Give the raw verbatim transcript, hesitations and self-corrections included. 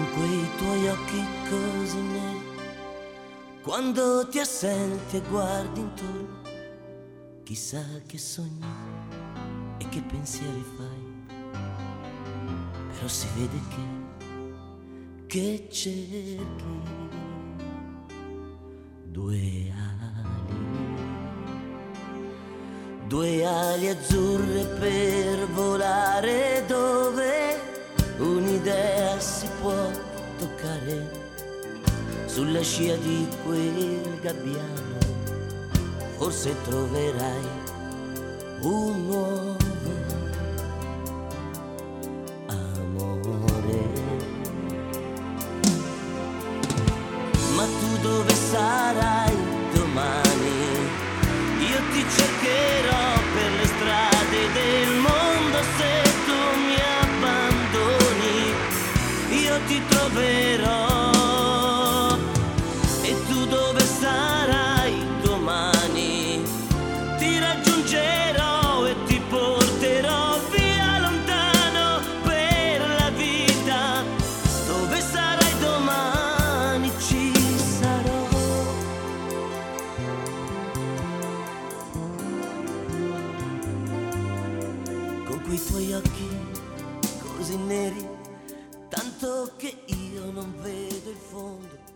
quei tuoi occhi così neri, quando ti assenti e guardi intorno, chissà che sogni e che pensieri fai, però si vede che, che cerchi due ali, due ali azzurre per volare dove un'idea si può toccare, sulla scia di quel gabbiano forse troverai un nuovo amore. Ma tu dove sarai domani? Io ti cercherò per le strade del mondo, se tu mi abbandoni io ti troverò. E tu dove sarai domani? Ti raggiungerò e ti porterò via lontano per la vita. Dove sarai domani ci sarò. Con quei tuoi occhi così neri, tanto che io non vedo il fondo.